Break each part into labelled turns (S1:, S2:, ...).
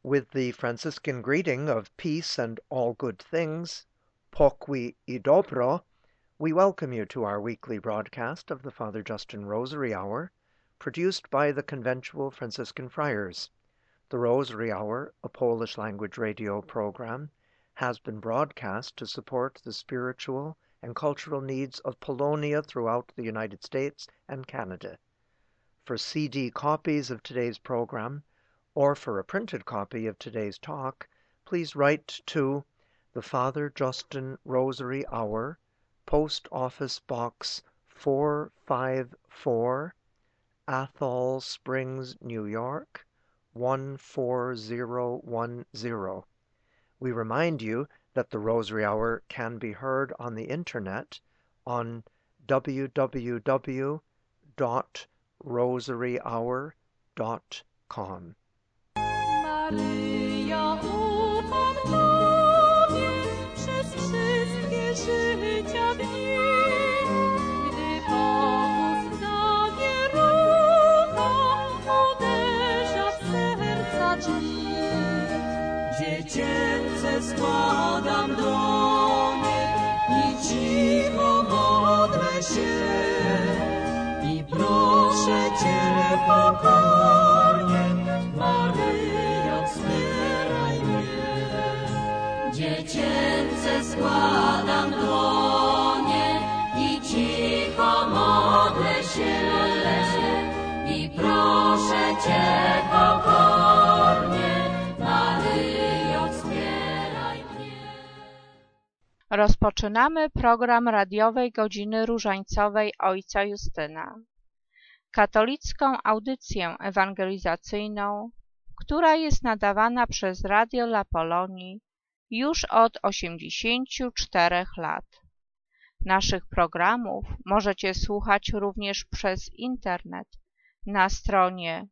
S1: With the Franciscan greeting of peace and all good things, pokój i dobro, we welcome you to our weekly broadcast of the Father Justin Rosary Hour, produced by the Conventual Franciscan Friars. The Rosary Hour, a Polish language radio program, has been broadcast to support the spiritual and cultural needs of Polonia throughout the United States and Canada. For CD copies of today's program, or for a printed copy of today's talk, please write to the Father Justin Rosary Hour, Post Office Box 454, Athol Springs, New York 14010. We remind you that the Rosary Hour can be heard on the internet on www.rosaryhour.com.
S2: Maryjo, ufam Tobie przez wszystkie życia dni, gdy pokus zawierucha uderza w serca drzwi. Dziecięce składam dłonie i cicho modlę się i proszę Cię pokornie, Maryjo, wspieraj mnie. Dziecięce składam dłonie i cicho modlę się i proszę Cię pokornie, Maryjo, wspieraj mnie.
S3: Rozpoczynamy program radiowej Godziny Różańcowej Ojca Justyna. Katolicką audycję ewangelizacyjną, która jest nadawana przez Radio La Polonii już od 84 lat. Naszych programów możecie słuchać również przez internet na stronie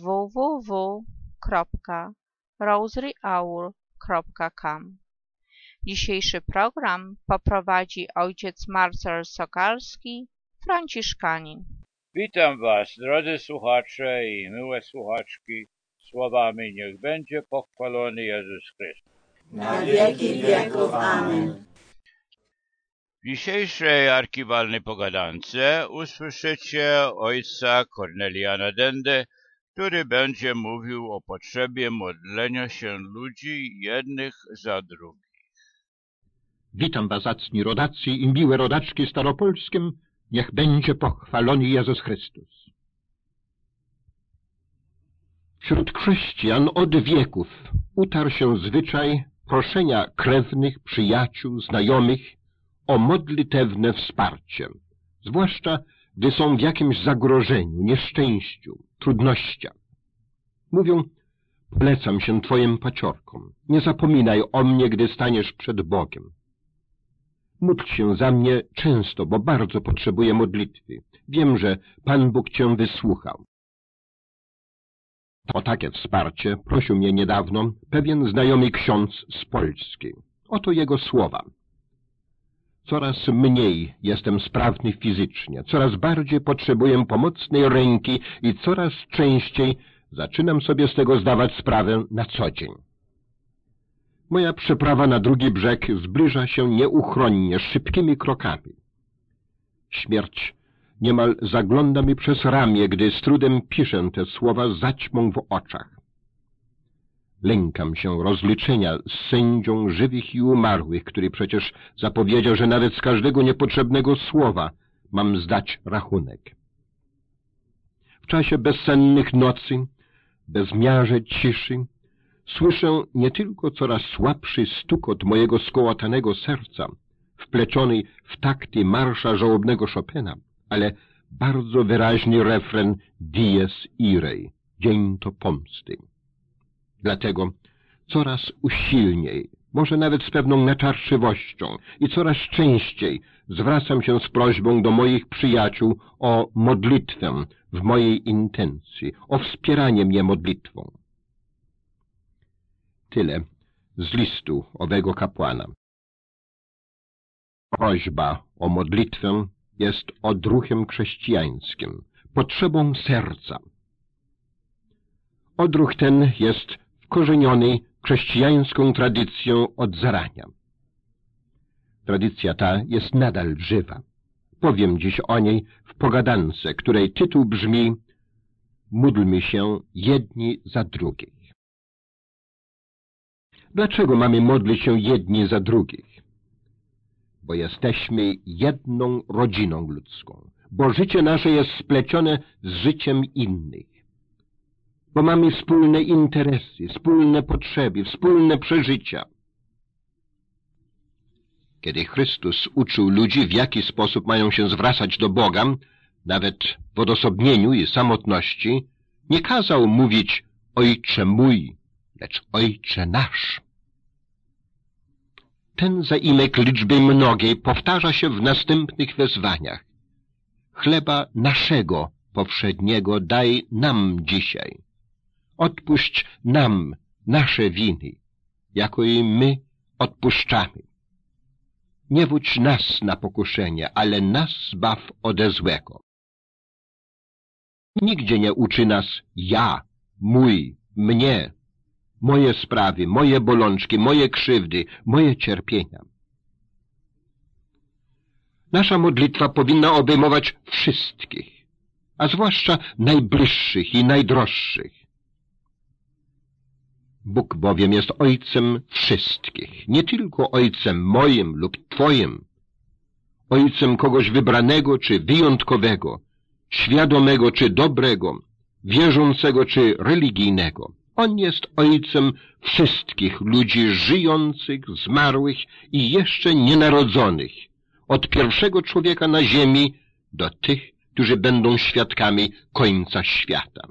S3: www.rosaryhour.com. Dzisiejszy program poprowadzi ojciec Marcel Sokalski, franciszkanin.
S4: Witam Was, drodzy słuchacze i miłe słuchaczki, słowami niech będzie pochwalony Jezus Chrystus.
S5: Na wieki wieków. Amen.
S4: W dzisiejszej archiwalnej pogadance usłyszycie ojca Korneliana Dendę, który będzie mówił o potrzebie modlenia się ludzi jednych za drugich.
S6: Witam was, zacni rodacy i miłe rodaczki staropolskim, niech będzie pochwalony Jezus Chrystus. Wśród chrześcijan od wieków utarł się zwyczaj proszenia krewnych, przyjaciół, znajomych o modlitewne wsparcie, zwłaszcza gdy są w jakimś zagrożeniu, nieszczęściu, trudnościach. Mówią: polecam się Twoim paciorkom, nie zapominaj o mnie, gdy staniesz przed Bogiem. Módl się za mnie często, bo bardzo potrzebuję modlitwy. Wiem, że Pan Bóg Cię wysłuchał. O takie wsparcie prosił mnie niedawno pewien znajomy ksiądz z Polski. Oto jego słowa. Coraz mniej jestem sprawny fizycznie, coraz bardziej potrzebuję pomocnej ręki i coraz częściej zaczynam sobie z tego zdawać sprawę na co dzień. Moja przeprawa na drugi brzeg zbliża się nieuchronnie, szybkimi krokami. Śmierć niemal zagląda mi przez ramię, gdy z trudem piszę te słowa z zaćmą w oczach. Lękam się rozliczenia z sędzią żywych i umarłych, który przecież zapowiedział, że nawet z każdego niepotrzebnego słowa mam zdać rachunek. W czasie bezsennych nocy, bezmiarze ciszy, słyszę nie tylko coraz słabszy stukot mojego skołatanego serca, wpleciony w takty marsza żałobnego Chopina, ale bardzo wyraźny refren Dies Irae, dzień to pomsty. Dlatego coraz usilniej, może nawet z pewną natarczywością i coraz częściej zwracam się z prośbą do moich przyjaciół o modlitwę w mojej intencji, o wspieranie mnie modlitwą. Tyle z listu owego kapłana. Prośba o modlitwę jest odruchem chrześcijańskim, potrzebą serca. Odruch ten jest w zakorzenionej chrześcijańską tradycją od zarania. Tradycja ta jest nadal żywa. Powiem dziś o niej w pogadance, której tytuł brzmi „Módlmy się jedni za drugich”. Dlaczego mamy modlić się jedni za drugich? Bo jesteśmy jedną rodziną ludzką, bo życie nasze jest splecione z życiem innych, bo mamy wspólne interesy, wspólne potrzeby, wspólne przeżycia. Kiedy Chrystus uczył ludzi, w jaki sposób mają się zwracać do Boga, nawet w odosobnieniu i samotności, nie kazał mówić Ojcze mój, lecz Ojcze nasz. Ten zaimek liczby mnogiej powtarza się w następnych wezwaniach. Chleba naszego powszedniego daj nam dzisiaj. Odpuść nam nasze winy, jako i my odpuszczamy. Nie wódź nas na pokuszenie, ale nas zbaw ode złego. Nigdzie nie uczy nas ja, mój, mnie, moje sprawy, moje bolączki, moje krzywdy, moje cierpienia. Nasza modlitwa powinna obejmować wszystkich, a zwłaszcza najbliższych i najdroższych. Bóg bowiem jest Ojcem wszystkich, nie tylko Ojcem moim lub Twoim, Ojcem kogoś wybranego czy wyjątkowego, świadomego czy dobrego, wierzącego czy religijnego. On jest Ojcem wszystkich ludzi żyjących, zmarłych i jeszcze nienarodzonych, od pierwszego człowieka na ziemi do tych, którzy będą świadkami końca świata.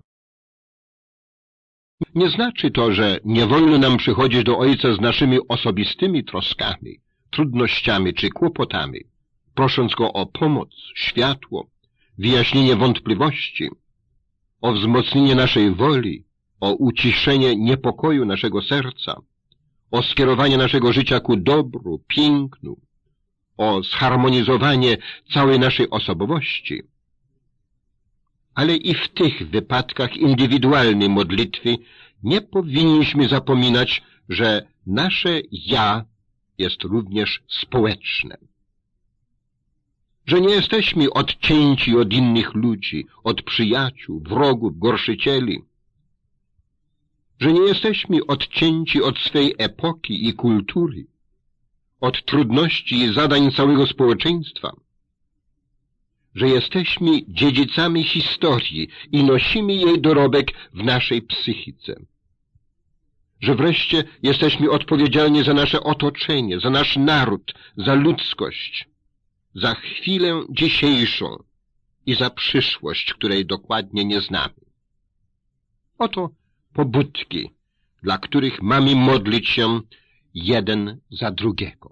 S6: Nie znaczy to, że nie wolno nam przychodzić do Ojca z naszymi osobistymi troskami, trudnościami czy kłopotami, prosząc Go o pomoc, światło, wyjaśnienie wątpliwości, o wzmocnienie naszej woli, o uciszenie niepokoju naszego serca, o skierowanie naszego życia ku dobru, pięknu, o zharmonizowanie całej naszej osobowości. Ale i w tych wypadkach indywidualnej modlitwy nie powinniśmy zapominać, że nasze ja jest również społeczne. Że nie jesteśmy odcięci od innych ludzi, od przyjaciół, wrogów, gorszycieli. Że nie jesteśmy odcięci od swej epoki i kultury, od trudności i zadań całego społeczeństwa. Że jesteśmy dziedzicami historii i nosimy jej dorobek w naszej psychice. Że wreszcie jesteśmy odpowiedzialni za nasze otoczenie, za nasz naród, za ludzkość, za chwilę dzisiejszą i za przyszłość, której dokładnie nie znamy. Oto pobudki, dla których mamy modlić się jeden za drugiego.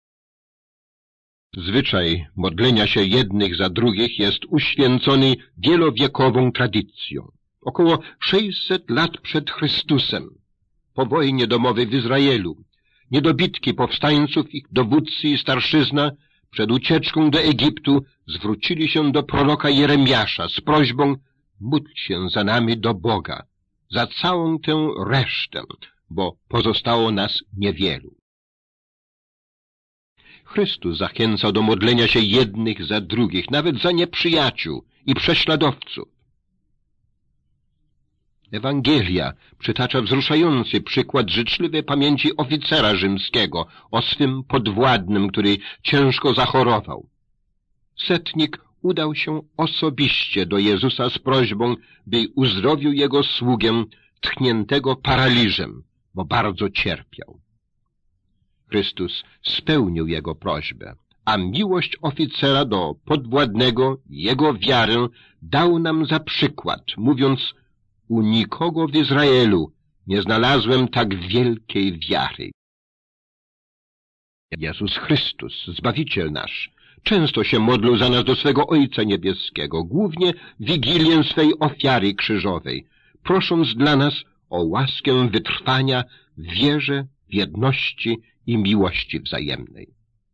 S6: Zwyczaj modlenia się jednych za drugich jest uświęcony wielowiekową tradycją. Około 600 lat przed Chrystusem, po wojnie domowej w Izraelu, niedobitki powstańców, ich dowódcy i starszyzna przed ucieczką do Egiptu zwrócili się do proroka Jeremiasza z prośbą: módl się za nami do Boga, za całą tę resztę, bo pozostało nas niewielu. Chrystus zachęcał do modlenia się jednych za drugich, nawet za nieprzyjaciół i prześladowców. Ewangelia przytacza wzruszający przykład życzliwej pamięci oficera rzymskiego o swym podwładnym, który ciężko zachorował. Setnik udał się osobiście do Jezusa z prośbą, by uzdrowił jego sługę tchniętego paraliżem, bo bardzo cierpiał. Chrystus spełnił jego prośbę, a miłość oficera do podwładnego i jego wiarę dał nam za przykład, mówiąc: u nikogo w Izraelu nie znalazłem tak wielkiej wiary. Jezus Chrystus, Zbawiciel nasz, często się modlił za nas do swego Ojca Niebieskiego, głównie wigilię swej ofiary krzyżowej, prosząc dla nas o łaskę wytrwania w wierze, w jedności i miłości wzajemnej.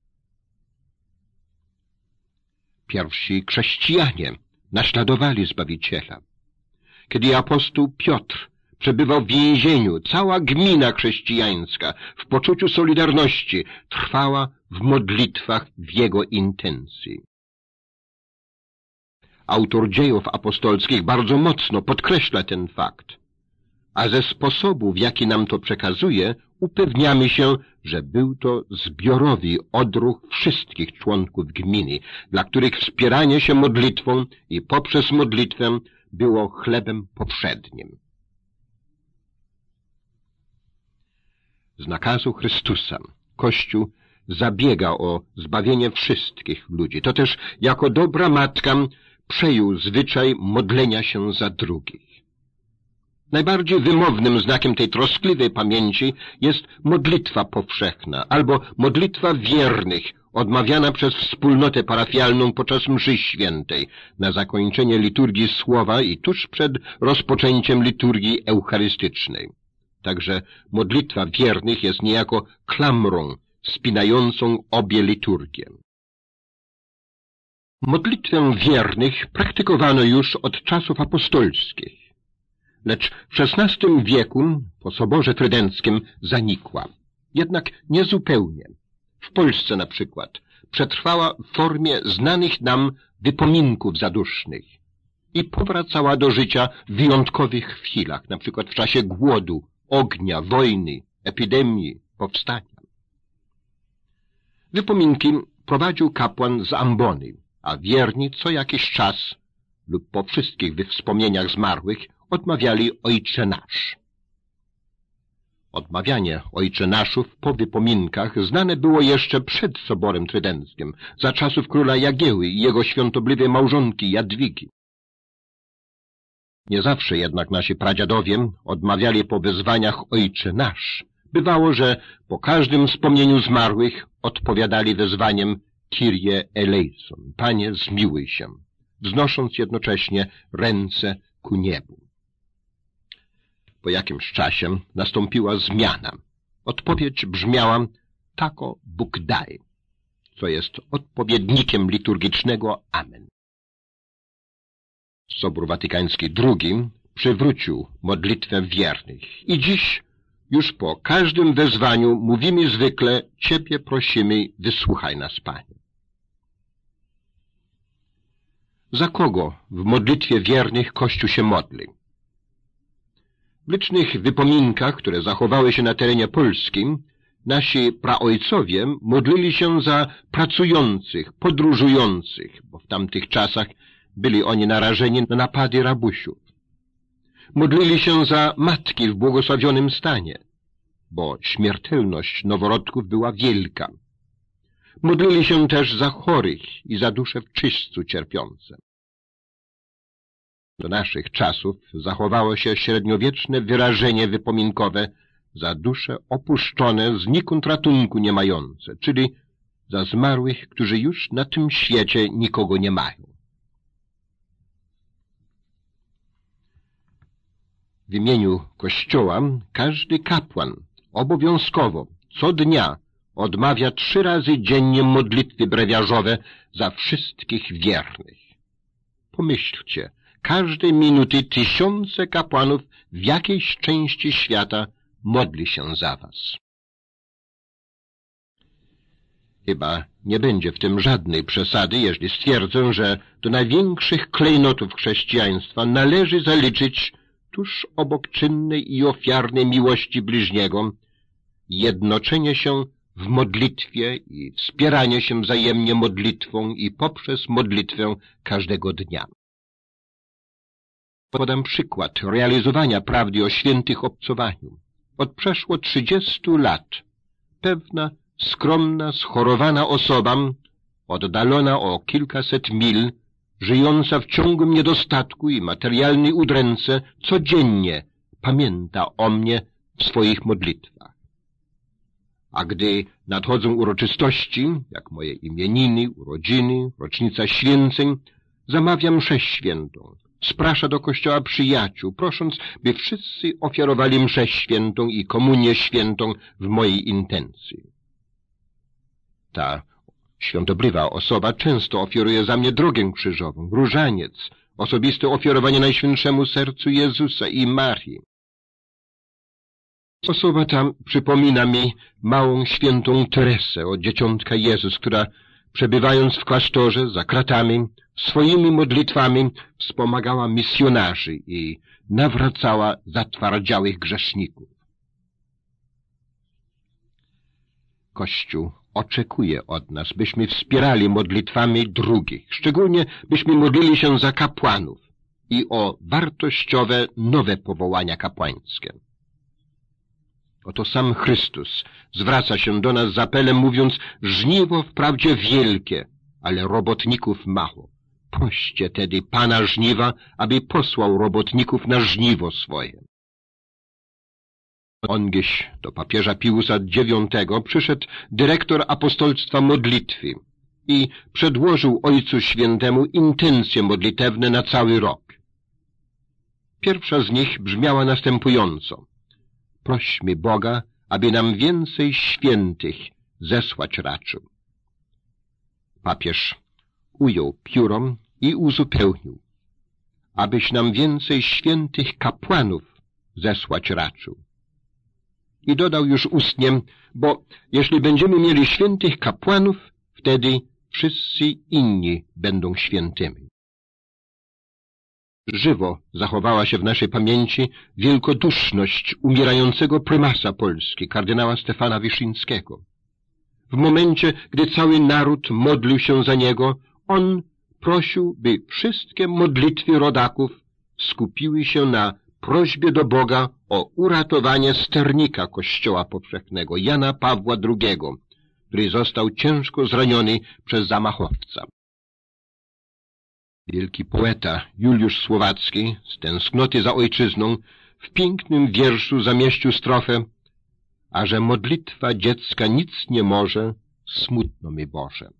S6: Pierwsi chrześcijanie naśladowali Zbawiciela. Kiedy apostoł Piotr przebywał w więzieniu, cała gmina chrześcijańska w poczuciu solidarności trwała w modlitwach w jego intencji. Autor Dziejów Apostolskich bardzo mocno podkreśla ten fakt, a ze sposobu, w jaki nam to przekazuje, upewniamy się, że był to zbiorowy odruch wszystkich członków gminy, dla których wspieranie się modlitwą i poprzez modlitwę było chlebem powszednim. Z nakazu Chrystusa Kościół zabiega o zbawienie wszystkich ludzi. To też jako dobra matka przejął zwyczaj modlenia się za drugich. Najbardziej wymownym znakiem tej troskliwej pamięci jest modlitwa powszechna albo modlitwa wiernych, odmawiana przez wspólnotę parafialną podczas mszy świętej, na zakończenie liturgii słowa i tuż przed rozpoczęciem liturgii eucharystycznej. Także modlitwa wiernych jest niejako klamrą spinającą obie liturgie. Modlitwę wiernych praktykowano już od czasów apostolskich, lecz w XVI wieku po Soborze Trydenckim zanikła. Jednak niezupełnie. W Polsce na przykład przetrwała w formie znanych nam wypominków zadusznych i powracała do życia w wyjątkowych chwilach, na przykład w czasie głodu, ognia, wojny, epidemii, powstania. Wypominki prowadził kapłan z ambony, a wierni co jakiś czas lub po wszystkich wspomnieniach zmarłych odmawiali Ojcze Nasz. Odmawianie Ojcze Naszów po wypominkach znane było jeszcze przed Soborem Trydenckim, za czasów króla Jagieły i jego świątobliwej małżonki Jadwigi. Nie zawsze jednak nasi pradziadowie odmawiali po wezwaniach Ojcze Nasz. Bywało, że po każdym wspomnieniu zmarłych odpowiadali wezwaniem Kyrie eleison, Panie zmiłuj się, wznosząc jednocześnie ręce ku niebu. Po jakimś czasie nastąpiła zmiana. Odpowiedź brzmiała tako Bóg daj, co jest odpowiednikiem liturgicznego Amen. Sobór Watykański II przywrócił modlitwę wiernych i dziś już po każdym wezwaniu mówimy zwykle Ciebie prosimy, wysłuchaj nas, Panie. Za kogo w modlitwie wiernych Kościół się modli? W licznych wypominkach, które zachowały się na terenie polskim, nasi praojcowie modlili się za pracujących, podróżujących, bo w tamtych czasach byli oni narażeni na napady rabusiów. Modlili się za matki w błogosławionym stanie, bo śmiertelność noworodków była wielka. Modlili się też za chorych i za dusze w czyśćcu cierpiące. Do naszych czasów zachowało się średniowieczne wyrażenie wypominkowe za dusze opuszczone, znikąd ratunku nie mające, czyli za zmarłych, którzy już na tym świecie nikogo nie mają. W imieniu Kościoła każdy kapłan obowiązkowo co dnia odmawia 3 razy dziennie modlitwy brewiarzowe za wszystkich wiernych. Pomyślcie, każdej minuty tysiące kapłanów w jakiejś części świata modli się za was. Chyba nie będzie w tym żadnej przesady, jeśli stwierdzę, że do największych klejnotów chrześcijaństwa należy zaliczyć tuż obok czynnej i ofiarnej miłości bliźniego jednoczenie się w modlitwie i wspieranie się wzajemnie modlitwą i poprzez modlitwę każdego dnia. Podam przykład realizowania prawdy o świętych obcowaniu. Od przeszło 30 lat pewna skromna, schorowana osoba, oddalona o kilkaset mil, żyjąca w ciągłym niedostatku i materialnej udręce, codziennie pamięta o mnie w swoich modlitwach. A gdy nadchodzą uroczystości, jak moje imieniny, urodziny, rocznica święceń, zamawia mszę świętą. Sprasza do kościoła przyjaciół, prosząc, by wszyscy ofiarowali mszę świętą i komunię świętą w mojej intencji. Ta świątobliwa osoba często ofiaruje za mnie drogę krzyżową, różaniec, osobiste ofiarowanie Najświętszemu Sercu Jezusa i Marii. Osoba ta przypomina mi małą świętą Teresę od Dzieciątka Jezus, która przebywając w klasztorze za kratami, swoimi modlitwami wspomagała misjonarzy i nawracała zatwardziałych grzeszników. Kościół oczekuje od nas, byśmy wspierali modlitwami drugich, szczególnie byśmy modlili się za kapłanów i o wartościowe nowe powołania kapłańskie. Oto sam Chrystus zwraca się do nas z apelem, mówiąc: żniwo wprawdzie wielkie, ale robotników mało. Proście tedy Pana żniwa, aby posłał robotników na żniwo swoje. Ongieś do papieża Piusa IX przyszedł dyrektor apostolstwa modlitwy i przedłożył Ojcu Świętemu intencje modlitewne na cały rok. Pierwsza z nich brzmiała następująco: prośmy Boga, aby nam więcej świętych zesłać raczył. Papież ujął pióro i uzupełnił: abyś nam więcej świętych kapłanów zesłać raczył. I dodał już ustnie: bo jeśli będziemy mieli świętych kapłanów, wtedy wszyscy inni będą świętymi. Żywo zachowała się w naszej pamięci wielkoduszność umierającego prymasa Polski, kardynała Stefana Wyszyńskiego. W momencie, gdy cały naród modlił się za niego, on prosił, by wszystkie modlitwy rodaków skupiły się na prośbie do Boga o uratowanie sternika Kościoła Powszechnego, Jana Pawła II, który został ciężko zraniony przez zamachowca. Wielki poeta Juliusz Słowacki z tęsknoty za ojczyzną w pięknym wierszu zamieścił strofę: a że modlitwa dziecka nic nie może, smutno mi Boże.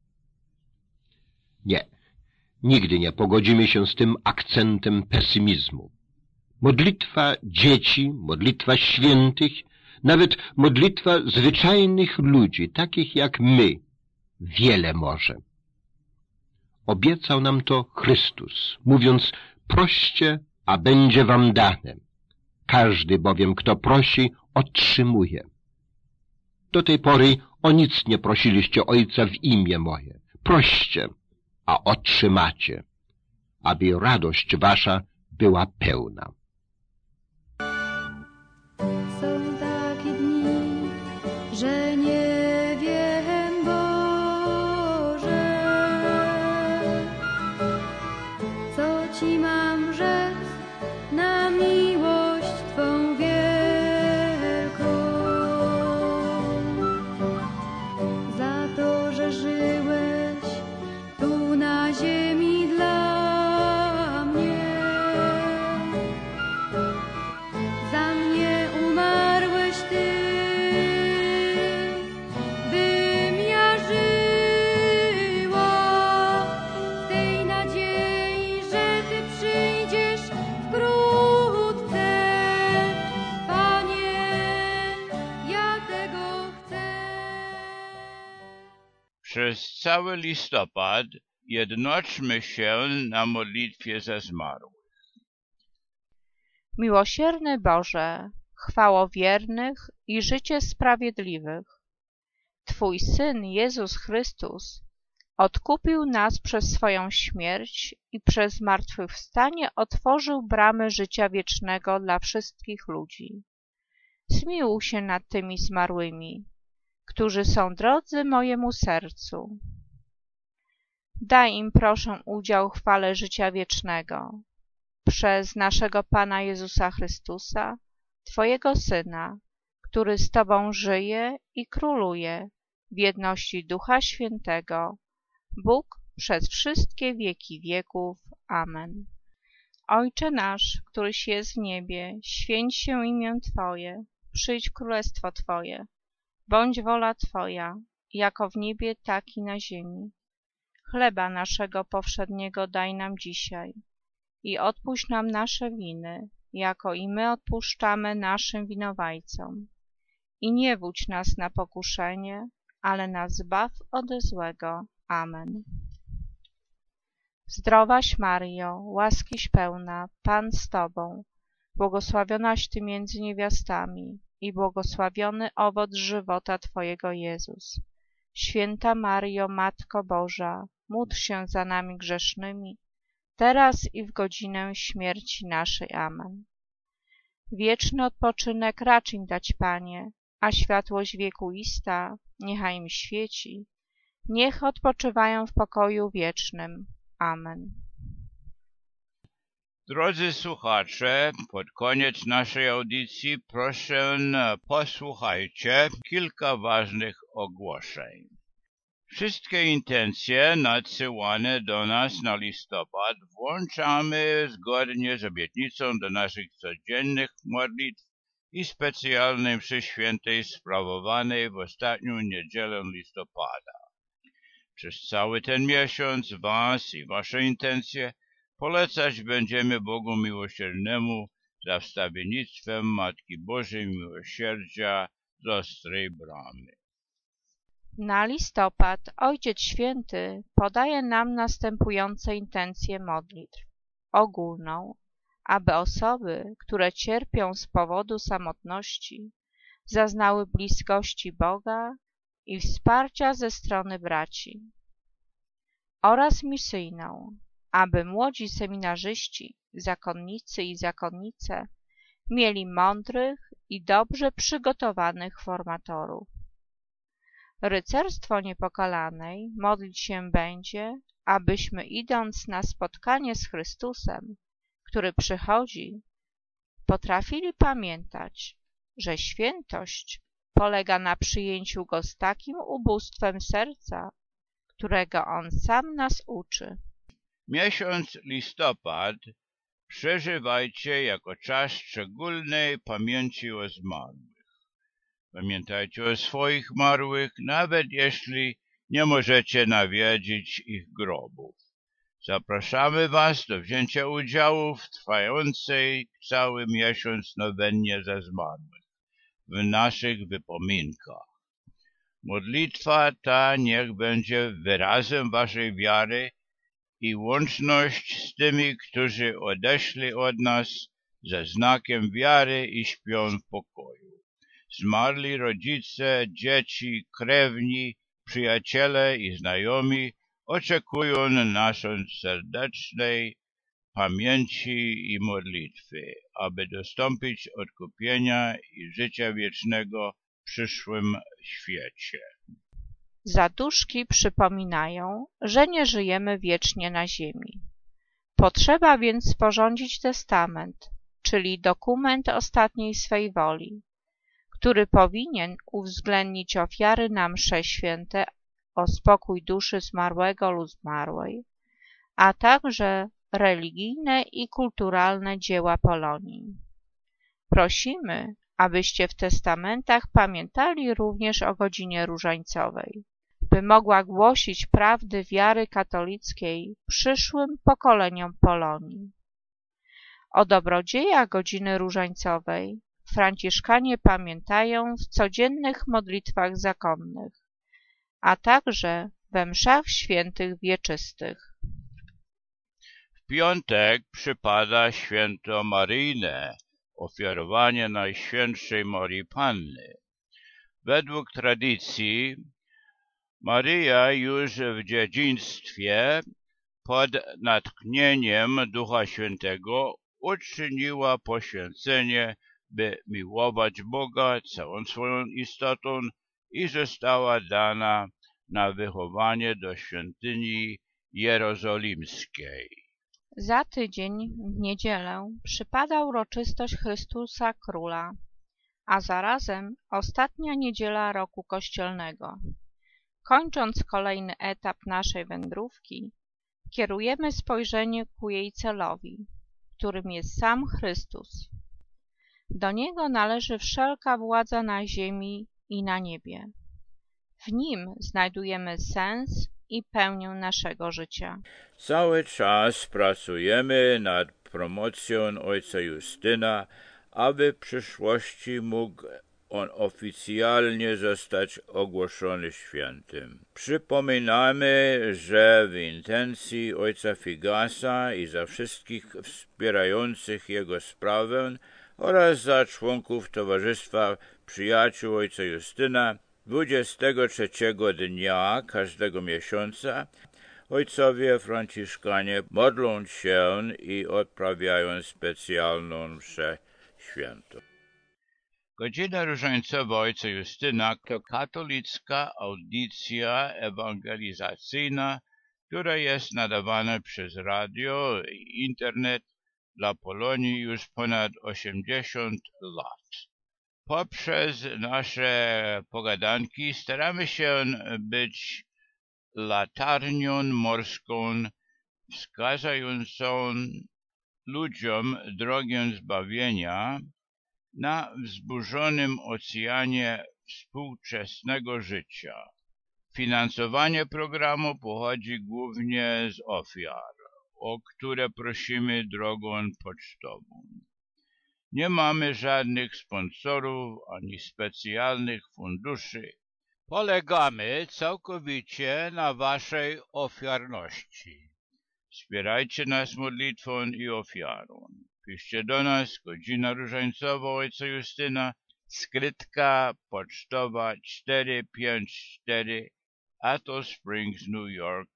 S6: Nie, nigdy nie pogodzimy się z tym akcentem pesymizmu. Modlitwa dzieci, modlitwa świętych, nawet modlitwa zwyczajnych ludzi, takich jak my, wiele może. Obiecał nam to Chrystus, mówiąc: proście, a będzie wam dane. Każdy bowiem, kto prosi, otrzymuje. Do tej pory o nic nie prosiliście Ojca w imię moje. Proście, a otrzymacie, aby radość wasza była pełna.
S7: Są takie dni, że nie wiem, Boże, co Ci mam rzec na miłość Twą wielką, za to, że żyłeś tu na ziemi dla mnie, za mnie umarłeś Ty, bym ja żyła w tej nadziei, że Ty przyjdziesz wkrótce. Panie, ja tego chcę.
S4: Przez cały listopad jednoczmy się na modlitwie za zmarłych.
S3: Miłosierny Boże, chwałowiernych i życie sprawiedliwych, Twój Syn Jezus Chrystus odkupił nas przez swoją śmierć i przez zmartwychwstanie otworzył bramy życia wiecznego dla wszystkich ludzi. Zmiłuj się nad tymi zmarłymi, którzy są drodzy mojemu sercu. Daj im, proszę, udział w chwale życia wiecznego przez naszego Pana Jezusa Chrystusa, Twojego Syna, który z Tobą żyje i króluje w jedności Ducha Świętego, Bóg przez wszystkie wieki wieków. Amen. Ojcze nasz, któryś jest w niebie, święć się imię Twoje, przyjdź królestwo Twoje, bądź wola Twoja, jako w niebie, tak i na ziemi. Chleba naszego powszedniego daj nam dzisiaj i odpuść nam nasze winy, jako i my odpuszczamy naszym winowajcom. I nie wódź nas na pokuszenie, ale nas zbaw ode złego. Amen. Zdrowaś Maryjo, łaskiś pełna, Pan z Tobą, błogosławionaś Ty między niewiastami i błogosławiony owoc żywota Twojego, Jezus. Święta Maryjo, Matko Boża, módl się za nami grzesznymi, teraz i w godzinę śmierci naszej. Amen. Wieczny odpoczynek racz im dać, Panie, a światłość wiekuista niechaj im świeci. Niech odpoczywają w pokoju wiecznym. Amen.
S4: Drodzy słuchacze, pod koniec naszej audycji proszę posłuchajcie kilka ważnych ogłoszeń. Wszystkie intencje nadsyłane do nas na listopad włączamy zgodnie z obietnicą do naszych codziennych modlitw i specjalnej mszy świętej sprawowanej w ostatnią niedzielę listopada. Przez cały ten miesiąc Was i Wasze intencje polecać będziemy Bogu Miłosiernemu za wstawiennictwem Matki Bożej Miłosierdzia z Ostrej Bramy.
S3: Na listopad Ojciec Święty podaje nam następujące intencje modlitw. Ogólną, aby osoby, które cierpią z powodu samotności, zaznały bliskości Boga i wsparcia ze strony braci. Oraz misyjną, aby młodzi seminarzyści, zakonnicy i zakonnice mieli mądrych i dobrze przygotowanych formatorów. Rycerstwo Niepokalanej modlić się będzie, abyśmy idąc na spotkanie z Chrystusem, który przychodzi, potrafili pamiętać, że świętość polega na przyjęciu Go z takim ubóstwem serca, którego On sam nas uczy.
S4: Miesiąc listopad przeżywajcie jako czas szczególnej pamięci o zmarłych. Pamiętajcie o swoich zmarłych, nawet jeśli nie możecie nawiedzić ich grobów. Zapraszamy Was do wzięcia udziału w trwającej cały miesiąc nowennie za zmarłych w naszych wypominkach. Modlitwa ta niech będzie wyrazem Waszej wiary i łączność z tymi, którzy odeszli od nas ze znakiem wiary i śpią w pokoju. Zmarli rodzice, dzieci, krewni, przyjaciele i znajomi oczekują naszej serdecznej pamięci i modlitwy, aby dostąpić odkupienia i życia wiecznego w przyszłym świecie.
S3: Zaduszki przypominają, że nie żyjemy wiecznie na ziemi. Potrzeba więc sporządzić testament, czyli dokument ostatniej swej woli, który powinien uwzględnić ofiary na msze święte o spokój duszy zmarłego lub zmarłej, a także religijne i kulturalne dzieła Polonii. Prosimy, abyście w testamentach pamiętali również o godzinie różańcowej, by mogła głosić prawdy wiary katolickiej przyszłym pokoleniom Polonii. O dobrodziejach godziny różańcowej Franciszkanie pamiętają w codziennych modlitwach zakonnych, a także we mszach świętych wieczystych.
S4: W piątek przypada święto Maryjne, ofiarowanie Najświętszej Marii Panny. Według tradycji Maryja już w dzieciństwie pod natchnieniem Ducha Świętego uczyniła poświęcenie, by miłować Boga całą swoją istotą i została dana na wychowanie do świątyni jerozolimskiej.
S3: Za tydzień w niedzielę przypada uroczystość Chrystusa Króla, a zarazem ostatnia niedziela roku kościelnego. Kończąc kolejny etap naszej wędrówki, kierujemy spojrzenie ku jej celowi, którym jest sam Chrystus. Do Niego należy wszelka władza na ziemi i na niebie. W Nim znajdujemy sens i pełnię naszego życia.
S4: Cały czas pracujemy nad promocją ojca Justyna, aby w przyszłości mógł on oficjalnie zostać ogłoszony świętym. Przypominamy, że w intencji ojca Figasa i za wszystkich wspierających jego sprawę oraz za członków Towarzystwa Przyjaciół Ojca Justyna 23 dnia każdego miesiąca ojcowie franciszkanie modlą się i odprawiają specjalną mszę świętą. Godzina Różańcowa Ojca Justyna to katolicka audycja ewangelizacyjna, która jest nadawana przez radio i internet dla Polonii już ponad 80 lat. Poprzez nasze pogadanki staramy się być latarnią morską wskazującą ludziom drogę zbawienia na wzburzonym oceanie współczesnego życia. Finansowanie programu pochodzi głównie z ofiar, o które prosimy drogą pocztową. Nie mamy żadnych sponsorów ani specjalnych funduszy. Polegamy całkowicie na waszej ofiarności. Wspierajcie nas modlitwą i ofiarą. Piszcie do nas, Godzina Różańcowa Ojca Justyna, skrytka pocztowa 454 Attle Springs, New York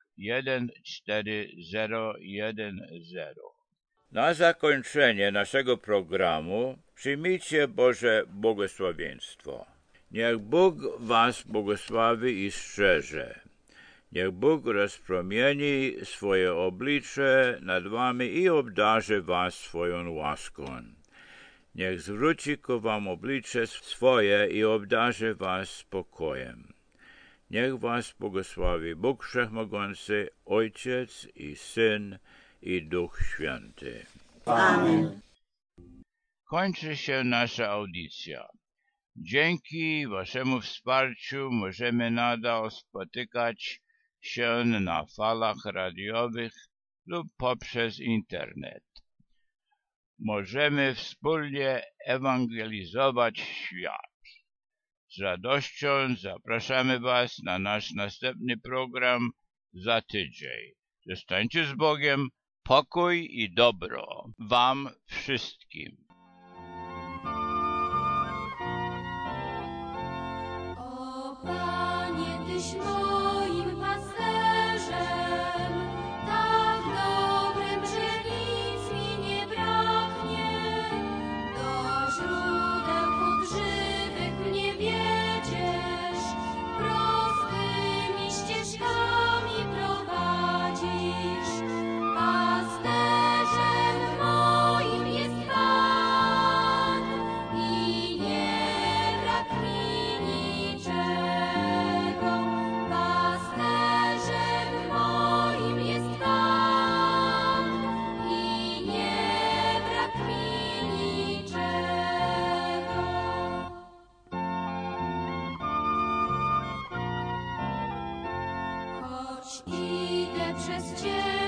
S4: 14010. Na zakończenie naszego programu przyjmijcie Boże błogosławieństwo. Niech Bóg was błogosławi i strzeże. Niech Bóg rozpromieni swoje oblicze nad wami i obdarzy was swoją łaską. Niech zwróci ku wam oblicze swoje i obdarzy was spokojem. Niech was błogosławi Bóg Wszechmogący, Ojciec i Syn i Duch Święty.
S5: Amen.
S4: Kończy się nasza audycja. Dzięki waszemu wsparciu możemy nadal spotykać się na falach radiowych lub poprzez internet. Możemy wspólnie ewangelizować świat. Z radością zapraszamy was na nasz następny program za tydzień. Zostańcie z Bogiem, pokój i dobro wam wszystkim.
S7: O Panie, Tyś moim pasterzem, tak dobrym, że nic mi nie braknie. Do źródeł podżywek mnie wiedziesz, prostymi ścieżkami prowadzisz. Pasterzem moim jest Pan i nie brak mi niczego. Pasterzem moim jest Pan i nie brak mi niczego. Choć idę przez cień